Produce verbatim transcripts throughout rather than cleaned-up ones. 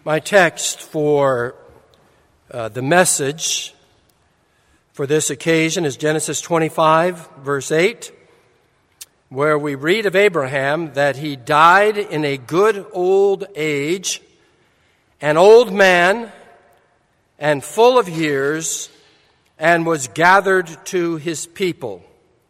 My text for uh, the message for this occasion is Genesis twenty-five, verse eight, where we read of Abraham that he died in a good old age, an old man and full of years, and was gathered to his people.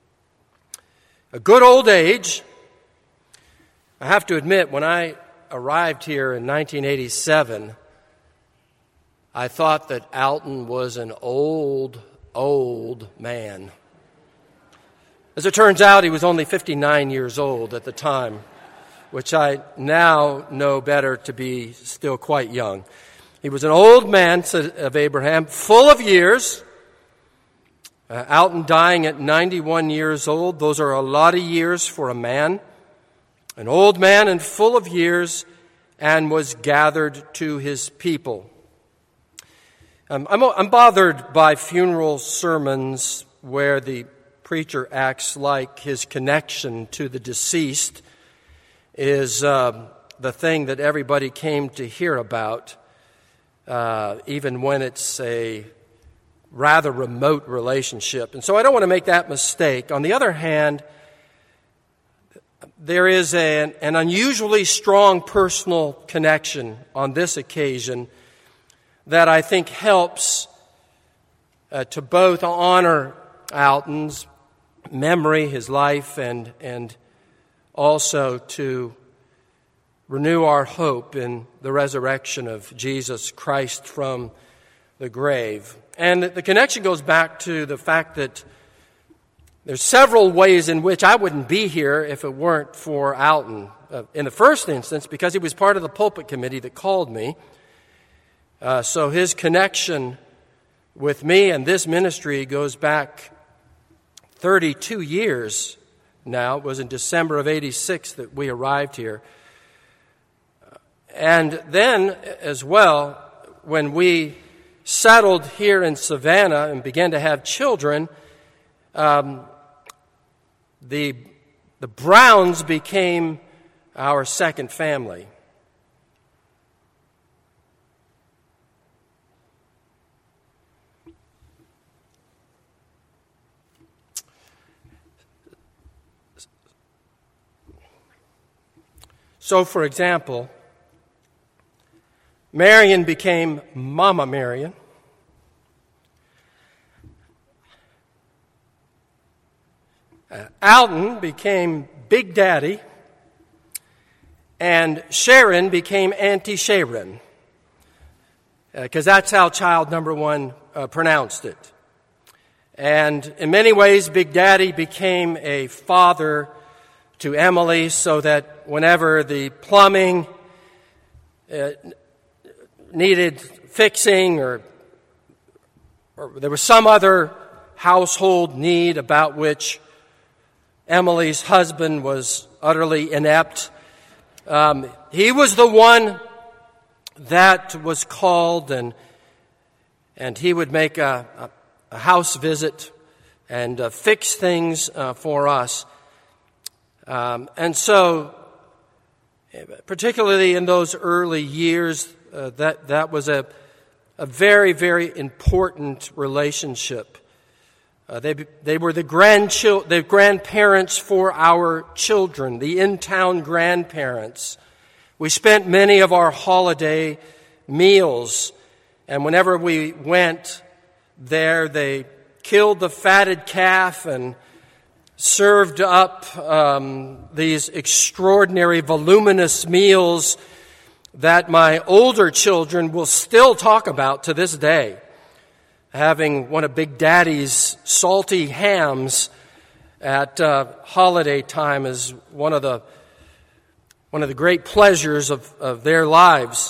A good old age. I have to admit, when I arrived here in nineteen eighty-seven, I thought that Alton was an old, old man. As it turns out, he was only fifty-nine years old at the time, which I now know better to be still quite young. He was an old man of Abraham, full of years. Uh, Alton dying at ninety-one years old. Those are a lot of years for a man. An old man and full of years, and was gathered to his people. Um, I'm, I'm bothered by funeral sermons where the preacher acts like his connection to the deceased is uh, the thing that everybody came to hear about, uh, even when it's a rather remote relationship. And so I don't want to make that mistake. On the other hand, there is an, an unusually strong personal connection on this occasion that I think helps uh, to both honor Alton's memory, his life, and and also to renew our hope in the resurrection of Jesus Christ from the grave. And the connection goes back to the fact that there's several ways in which I wouldn't be here if it weren't for Alton. Uh, in the first instance, because he was part of the pulpit committee that called me. Uh, so his connection with me and this ministry goes back thirty-two years now. It was in December of eighty-six that we arrived here. And then, as well, when we settled here in Savannah and began to have children, um, the, the Browns became our second family. So, for example, Marion became Mama Marion. Uh, Alton became Big Daddy. And Sharon became Auntie Sharon. Because uh, that's how child number one uh, pronounced it. And in many ways, Big Daddy became a father to Emily, so that whenever the plumbing uh, needed fixing, or, or there was some other household need about which Emily's husband was utterly inept, um, he was the one that was called, and and he would make a, a, a house visit and uh, fix things uh, for us. Um, and so, particularly in those early years, uh, that that was a a very, very important relationship. Uh, they they were the grandchil- the grandparents for our children, the in-town grandparents. We spent many of our holiday meals, and whenever we went there, they killed the fatted calf and served up um, these extraordinary, voluminous meals that my older children will still talk about to this day. Having one of Big Daddy's salty hams at uh, holiday time is one of the one of the great pleasures of, of their lives.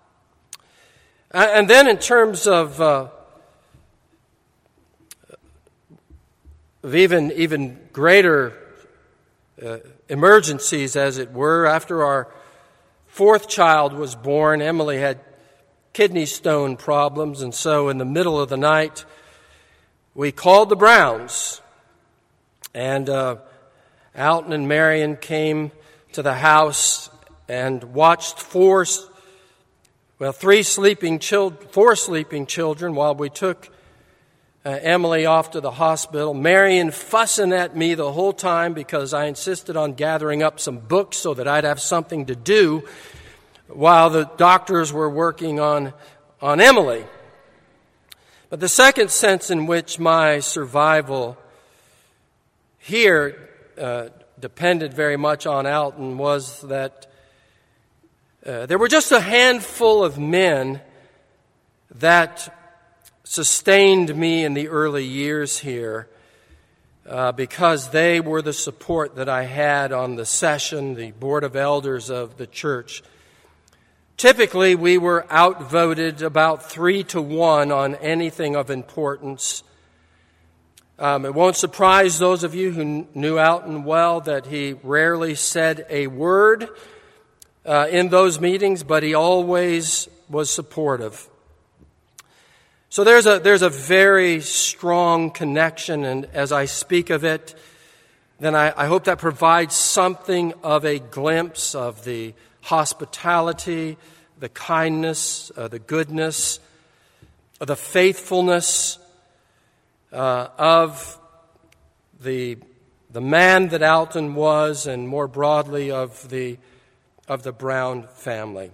And then in terms of uh, of even even greater uh, emergencies, as it were. After our fourth child was born, Emily had kidney stone problems, and so in the middle of the night, we called the Browns, and uh, Alton and Marion came to the house and watched four Well, three sleeping children, four sleeping children while we took uh, Emily off to the hospital. Marion fussing at me the whole time because I insisted on gathering up some books so that I'd have something to do while the doctors were working on, on Emily. But the second sense in which my survival here uh, depended very much on Alton was that uh, there were just a handful of men that sustained me in the early years here uh, because they were the support that I had on the session, the board of elders of the church. Typically, we were outvoted about three to one on anything of importance. Um, it won't surprise those of you who knew Alton well that he rarely said a word uh, in those meetings, but he always was supportive. So there's a there's a very strong connection, and as I speak of it, then I, I hope that provides something of a glimpse of the hospitality, the kindness, uh, the goodness, uh, the faithfulness uh, of the the man that Alton was, and more broadly of the of the Brown family.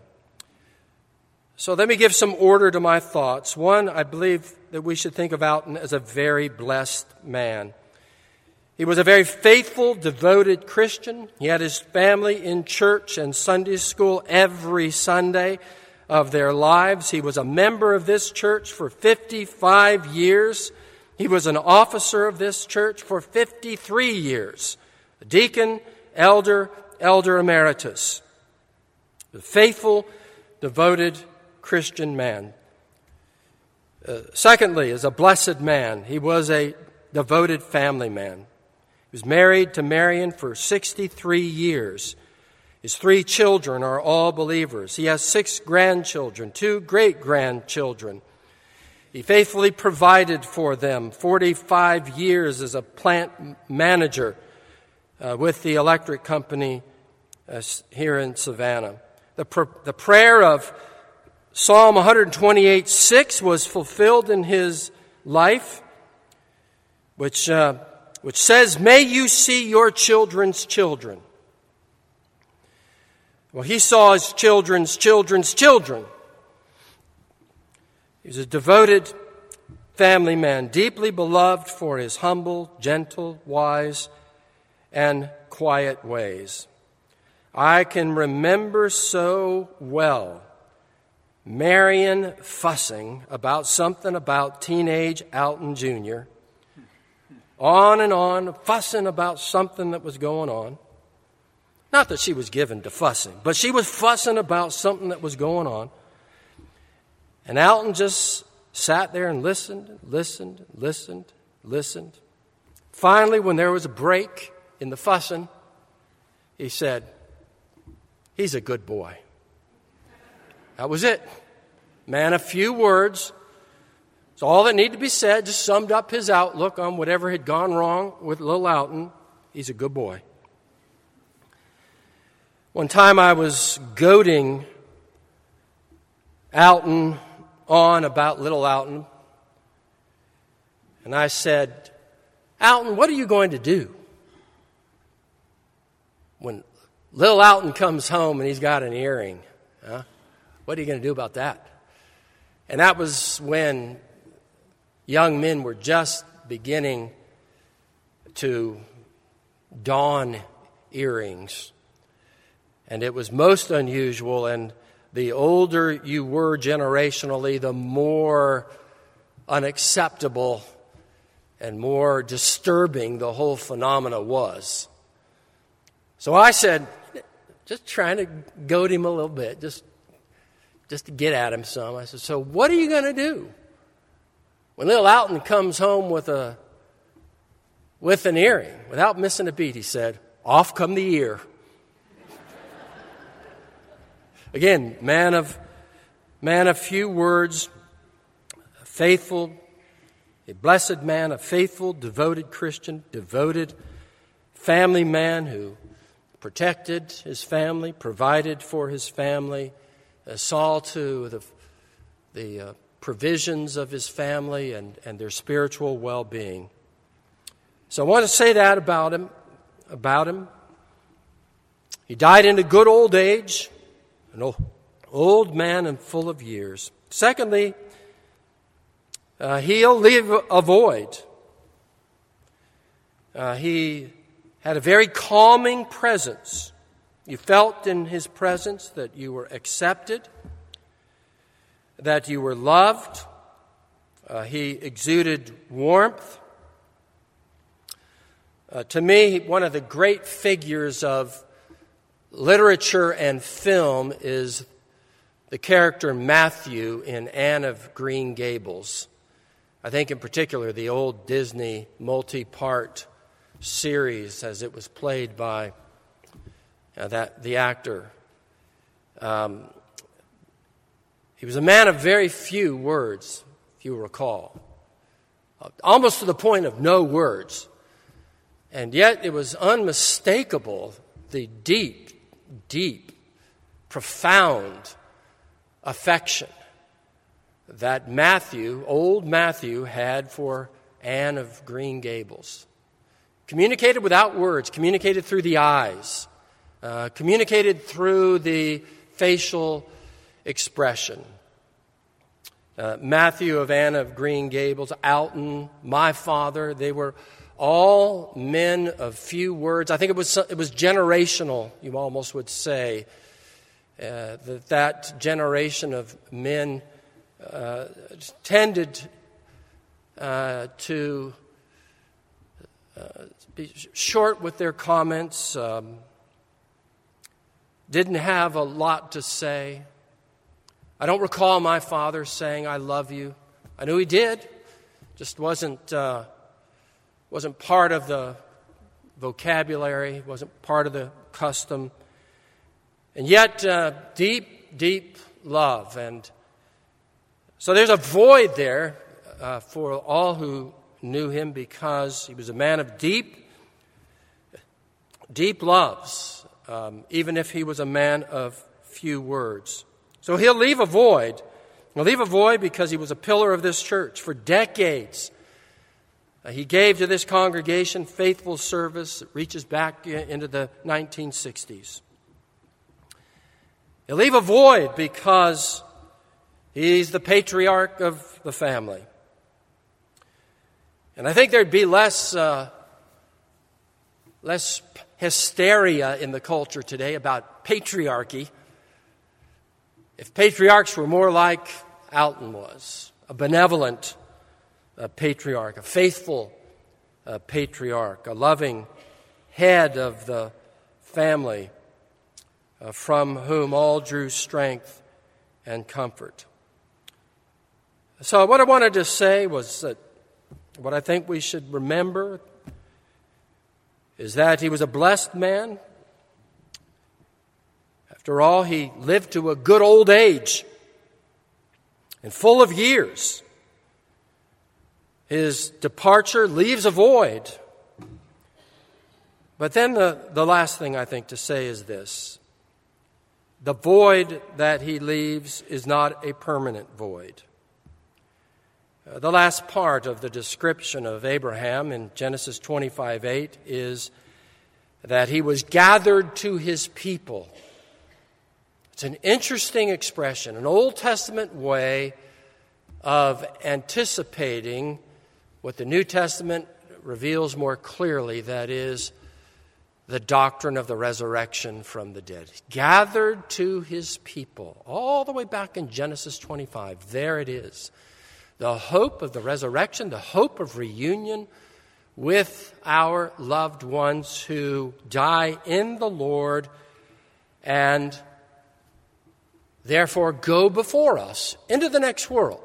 So let me give some order to my thoughts. One, I believe that we should think of Alton as a very blessed man. He was a very faithful, devoted Christian. He had his family in church and Sunday school every Sunday of their lives. He was a member of this church for fifty-five years. He was an officer of this church for fifty-three years. A deacon, elder, elder emeritus. A faithful, devoted Christian man. Uh, secondly, as a blessed man, he was a devoted family man. He was married to Marion for sixty-three years. His three children are all believers. He has six grandchildren, two great-grandchildren. He faithfully provided for them forty-five years as a plant manager uh, with the electric company uh, here in Savannah. The, pr- the prayer of Psalm one twenty-eight six was fulfilled in his life, which uh, which says, "May you see your children's children." Well, he saw his children's children's children. He was a devoted family man, deeply beloved for his humble, gentle, wise, and quiet ways. I can remember so well Marion fussing about something about teenage Alton Junior On and on, fussing about something that was going on. Not that she was given to fussing, but she was fussing about something that was going on. And Alton just sat there and listened, listened, listened, listened. Finally, when there was a break in the fussing, he said, "He's a good boy." That was it. Man, a few words. It's all that needed to be said. Just summed up his outlook on whatever had gone wrong with little Alton. He's a good boy. One time I was goading Alton on about little Alton. And I said, "Alton, what are you going to do when little Alton comes home and he's got an earring? Huh? What are you going to do about that?" And that was when young men were just beginning to don earrings. And it was most unusual, and the older you were generationally, the more unacceptable and more disturbing the whole phenomena was. So I said, just trying to goad him a little bit, just just to get at him some. I said, "So what are you going to do when little Alton comes home with a with an earring?" Without missing a beat, he said, "Off come the ear." Again, man of man of few words, a faithful, a blessed man, a faithful, devoted Christian, devoted family man who protected his family, provided for his family, uh, saw to the, the uh, provisions of his family and, and their spiritual well-being. So I want to say that about him, about him. He died in a good old age, an old, old man and full of years. Secondly, uh, he'll leave a void. Uh, he had a very calming presence. You felt in his presence that you were accepted, that you were loved. Uh, he exuded warmth. Uh, to me, one of the great figures of literature and film is the character Matthew in Anne of Green Gables. I think in particular the old Disney multi-part series as it was played by uh, that the actor. Um, he was a man of very few words, if you recall, uh, almost to the point of no words. And yet it was unmistakable, the deep, deep, profound affection that Matthew, old Matthew, had for Anne of Green Gables. Communicated without words, communicated through the eyes, uh, communicated through the facial expression. Uh, Matthew of Anne of Green Gables, Alton, my father, they were all men of few words. I think it was it was generational, you almost would say, uh, that that generation of men uh, tended uh, to uh, be short with their comments, um, didn't have a lot to say. I don't recall my father saying, "I love you." I knew he did, just wasn't... Uh, wasn't part of the vocabulary, wasn't part of the custom. And yet, uh, deep, deep love. And so there's a void there uh, for all who knew him because he was a man of deep, deep loves, um, even if he was a man of few words. So he'll leave a void. He'll leave a void because he was a pillar of this church for decades. He gave to this congregation faithful service that reaches back into the nineteen sixties. He'll leave a void because he's the patriarch of the family. And I think there'd be less, uh, less hysteria in the culture today about patriarchy if patriarchs were more like Alton was, a benevolent a patriarch, a faithful uh, patriarch, a loving head of the family uh, from whom all drew strength and comfort. So what I wanted to say was that what I think we should remember is that he was a blessed man. After all, he lived to a good old age and full of years. His departure leaves a void. But then the, the last thing I think to say is this. The void that he leaves is not a permanent void. Uh, the last part of the description of Abraham in Genesis twenty-five eight is that he was gathered to his people. It's an interesting expression, an Old Testament way of anticipating what the New Testament reveals more clearly, that is, the doctrine of the resurrection from the dead. Gathered to his people, all the way back in Genesis twenty-five, there it is. The hope of the resurrection, the hope of reunion with our loved ones who die in the Lord and therefore go before us into the next world.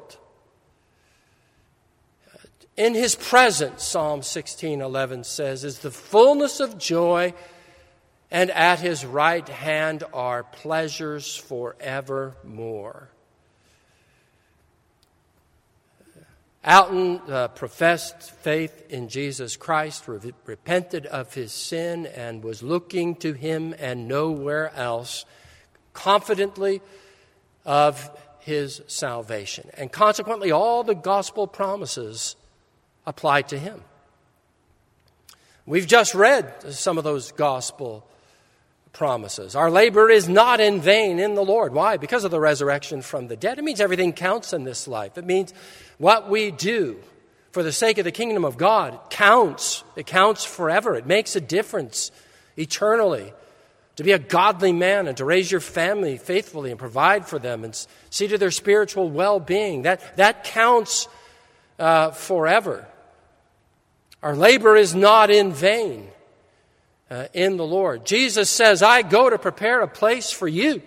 In his presence, Psalm sixteen eleven says, is the fullness of joy, and at his right hand are pleasures forevermore. Alton uh, professed faith in Jesus Christ, re- repented of his sin, and was looking to him and nowhere else, confidently of his salvation. And consequently, all the gospel promises apply to him. We've just read some of those gospel promises. Our labor is not in vain in the Lord. Why? Because of the resurrection from the dead. It means everything counts in this life. It means what we do for the sake of the kingdom of God counts. It counts forever. It makes a difference eternally. To be a godly man and to raise your family faithfully and provide for them and see to their spiritual well-being, that, that counts uh, forever. Our labor is not in vain uh, in the Lord. Jesus says, I go to prepare a place for you.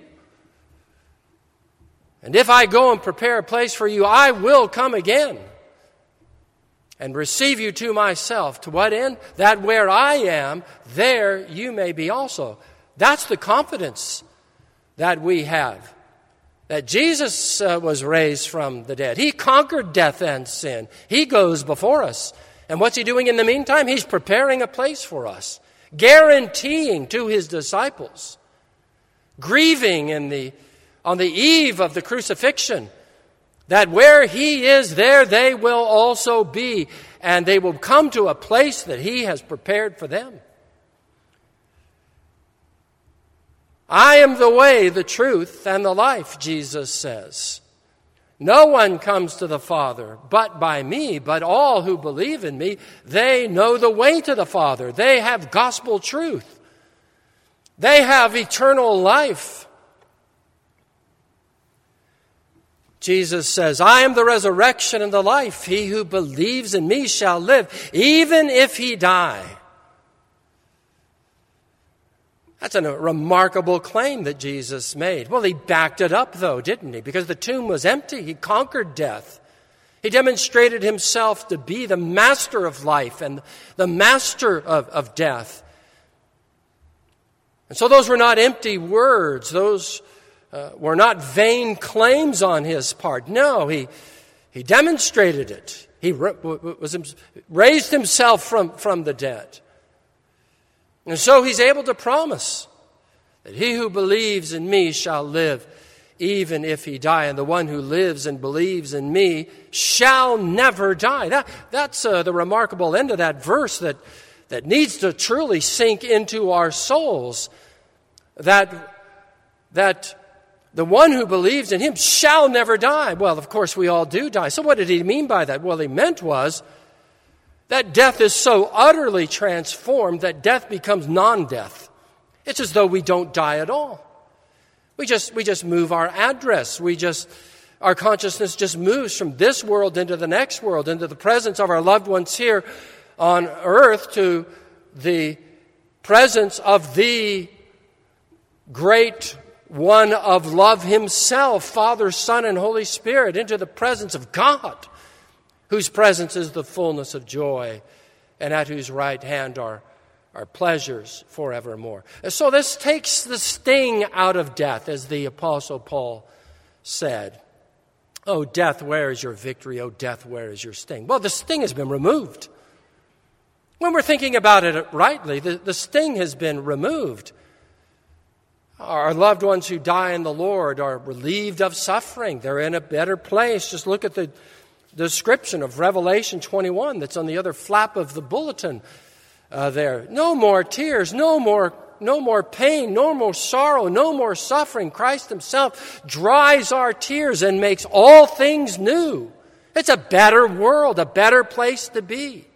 And if I go and prepare a place for you, I will come again and receive you to myself. To what end? That where I am, there you may be also. That's the confidence that we have. That Jesus uh, was raised from the dead. He conquered death and sin. He goes before us. And what's he doing in the meantime? He's preparing a place for us. Guaranteeing to his disciples. Grieving in the, on the eve of the crucifixion. That where he is, there they will also be. And they will come to a place that he has prepared for them. I am the way, the truth, and the life, Jesus says. No one comes to the Father but by me, but all who believe in me, they know the way to the Father. They have gospel truth. They have eternal life. Jesus says, I am the resurrection and the life. He who believes in me shall live, even if he die. That's a remarkable claim that Jesus made. Well, he backed it up, though, didn't he? Because the tomb was empty. He conquered death. He demonstrated himself to be the master of life and the master of, of death. And so those were not empty words. Those uh, were not vain claims on his part. No, he, he demonstrated it. He was, raised himself from, from the dead. And so he's able to promise that he who believes in me shall live even if he die. And the one who lives and believes in me shall never die. That, that's uh, the remarkable end of that verse that, that needs to truly sink into our souls. That, that the one who believes in him shall never die. Well, of course, we all do die. So what did he mean by that? Well, he meant was that death is so utterly transformed that death becomes non-death. It's as though we don't die at all. We just we just move our address. We just our consciousness just moves from this world into the next world, into the presence of our loved ones here on earth to the presence of the great one of love himself, Father, Son, and Holy Spirit, into the presence of God, whose presence is the fullness of joy, and at whose right hand are, are pleasures forevermore. So this takes the sting out of death, as the Apostle Paul said. Oh, death, where is your victory? Oh, death, where is your sting? Well, the sting has been removed. When we're thinking about it rightly, the, the sting has been removed. Our loved ones who die in the Lord are relieved of suffering. They're in a better place. Just look at the description of Revelation twenty-one that's on the other flap of the bulletin uh, there. No more tears, no more, no more pain, no more sorrow, no more suffering. Christ himself dries our tears and makes all things new. It's a better world, a better place to be.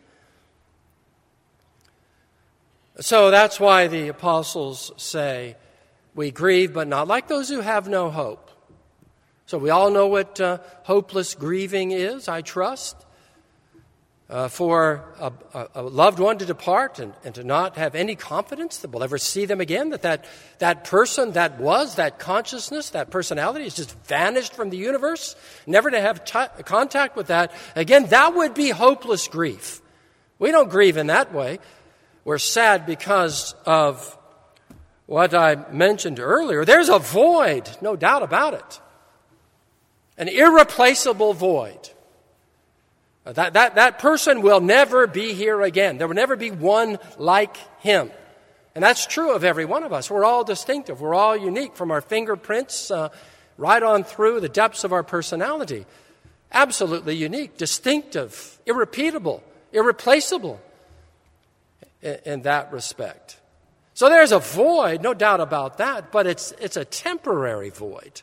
So that's why the apostles say, we grieve, but not like those who have no hope. So we all know what uh, hopeless grieving is, I trust. Uh, for a, a loved one to depart and, and to not have any confidence that we'll ever see them again, that, that that person that was, that consciousness, that personality has just vanished from the universe, never to have t- contact with that. Again, that would be hopeless grief. We don't grieve in that way. We're sad because of what I mentioned earlier. There's a void, no doubt about it. An irreplaceable void. That, that, that person will never be here again. There will never be one like him. And that's true of every one of us. We're all distinctive. We're all unique, from our fingerprints, uh, right on through the depths of our personality. Absolutely unique, distinctive, irrepeatable, irreplaceable in, in that respect. So there's a void, no doubt about that, but it's it's a temporary void.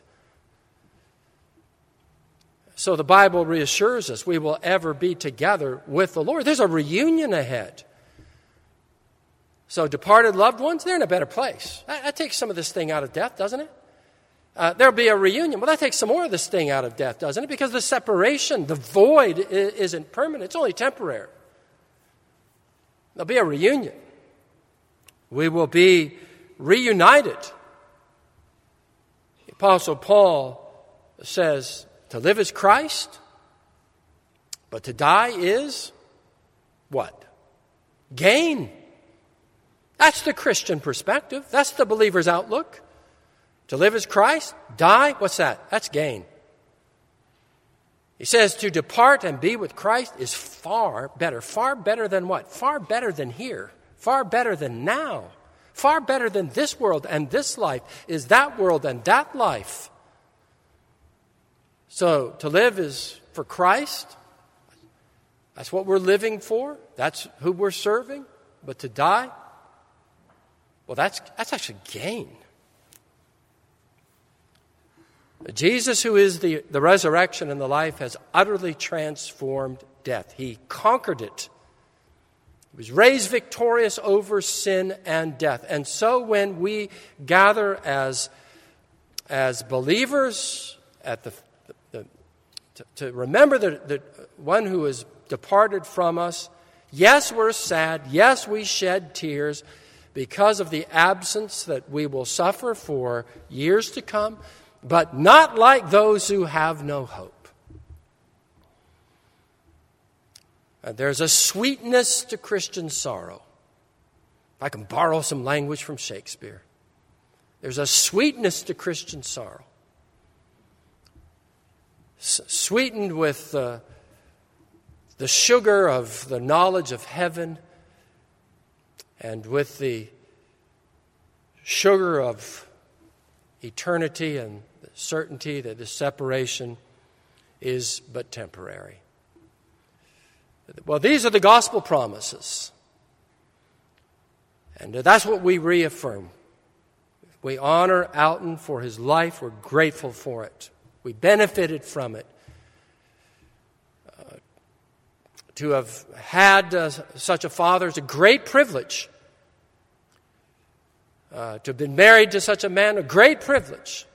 So the Bible reassures us we will ever be together with the Lord. There's a reunion ahead. So departed loved ones, they're in a better place. That, that takes some of this thing out of death, doesn't it? Uh, there'll be a reunion. Well, that takes some more of this thing out of death, doesn't it? Because the separation, the void i- isn't permanent. It's only temporary. There'll be a reunion. We will be reunited. The Apostle Paul says, to live is Christ, but to die is what? Gain. That's the Christian perspective. That's the believer's outlook. To live is Christ, die, what's that? That's gain. He says to depart and be with Christ is far better. Far better than what? Far better than here. Far better than now. Far better than this world and this life is that world and that life. So to live is for Christ. That's what we're living for. That's who we're serving. But to die, well, that's that's actually gain. Jesus, who is the, the resurrection and the life, has utterly transformed death. He conquered it. He was raised victorious over sin and death. And so when we gather as, as believers at the, the, to, to remember the, the one who has departed from us, yes, we're sad. Yes, we shed tears because of the absence that we will suffer for years to come, but not like those who have no hope. And there's a sweetness to Christian sorrow. If I can borrow some language from Shakespeare. There's a sweetness to Christian sorrow. S- sweetened with uh, the sugar of the knowledge of heaven and with the sugar of eternity and the certainty that this separation is but temporary. Well, these are the gospel promises. And that's what we reaffirm. We honor Alton for his life. We're grateful for it. We benefited from it. Uh, to have had uh, such a father is a great privilege. Uh, to have been married to such a man, a great privilege.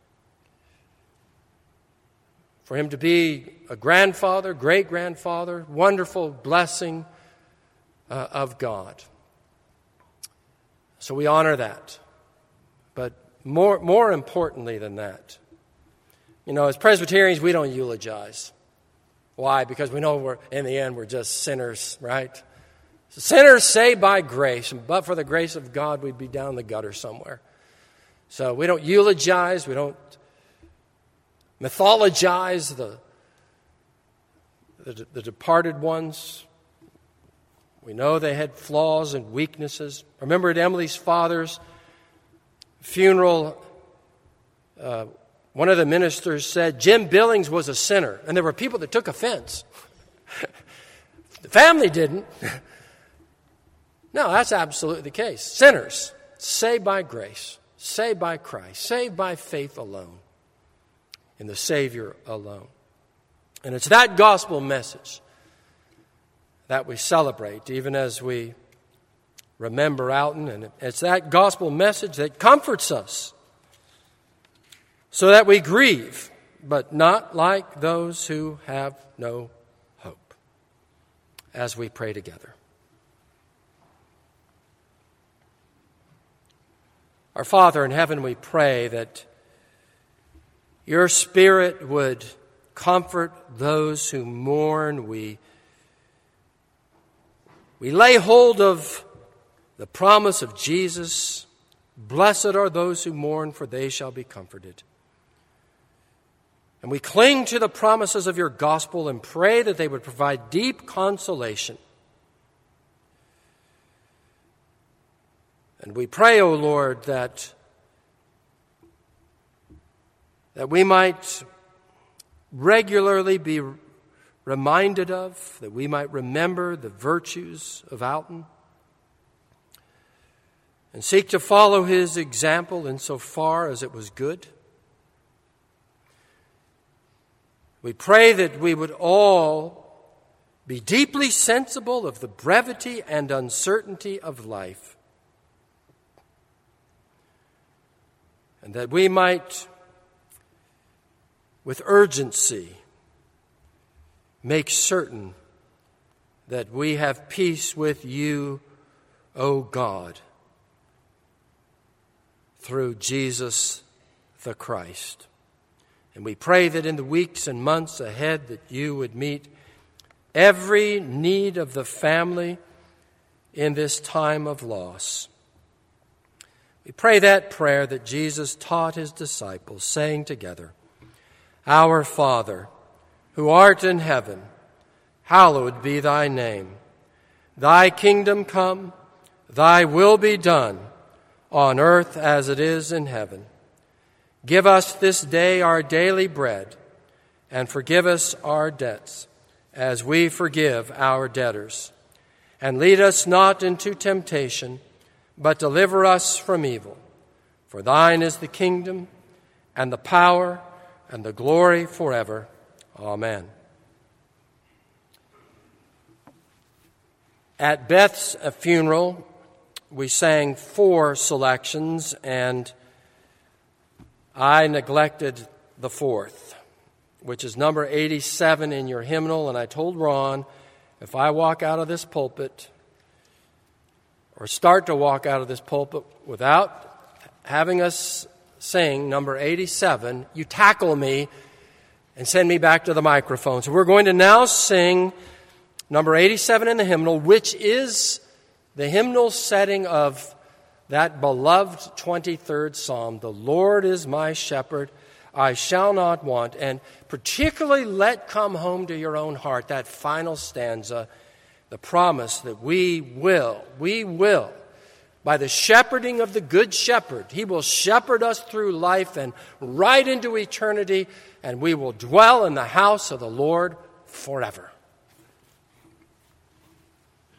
For him to be a grandfather, great-grandfather, wonderful blessing uh, of God. So we honor that. But more, more importantly than that, you know, as Presbyterians, we don't eulogize. Why? Because we know we're, in the end, we're just sinners, right? Sinners saved by grace, but for the grace of God, we'd be down the gutter somewhere. So we don't eulogize, we don't mythologize the, the, the departed ones. We know they had flaws and weaknesses. Remember at Emily's father's funeral, uh, one of the ministers said Jim Billings was a sinner, and there were people that took offense. The family didn't. No, that's absolutely the case. Sinners, saved by grace, saved by Christ, saved by faith alone, in the Savior alone. And it's that gospel message that we celebrate, even as we remember Alton. And it's that gospel message that comforts us so that we grieve, but not like those who have no hope, as we pray together. Our Father in heaven, we pray that your Spirit would comfort those who mourn. We, we lay hold of the promise of Jesus. Blessed are those who mourn, for they shall be comforted. And we cling to the promises of your gospel and pray that they would provide deep consolation. And we pray, O Lord, that that we might regularly be reminded of, that we might remember the virtues of Alton, and seek to follow his example insofar as it was good. We pray that we would all be deeply sensible of the brevity and uncertainty of life, and that we might, with urgency, make certain that we have peace with you, O God, through Jesus the Christ. And we pray that in the weeks and months ahead that you would meet every need of the family in this time of loss. We pray that prayer that Jesus taught his disciples, saying together, Our Father, who art in heaven, hallowed be thy name. Thy kingdom come, thy will be done, on earth as it is in heaven. Give us this day our daily bread, and forgive us our debts, as we forgive our debtors. And lead us not into temptation, but deliver us from evil. For thine is the kingdom, and the power, and the glory forever. Amen. At Beth's funeral, we sang four selections, and I neglected the fourth, which is number eighty-seven in your hymnal. And I told Ron, if I walk out of this pulpit or start to walk out of this pulpit without having us sing number eighty-seven, you tackle me and send me back to the microphone. So we're going to now sing number eighty-seven in the hymnal, which is the hymnal setting of that beloved twenty-third Psalm, The Lord is my shepherd, I shall not want. And particularly let come home to your own heart that final stanza, the promise that we will, we will, by the shepherding of the Good Shepherd, he will shepherd us through life and right into eternity, and we will dwell in the house of the Lord forever.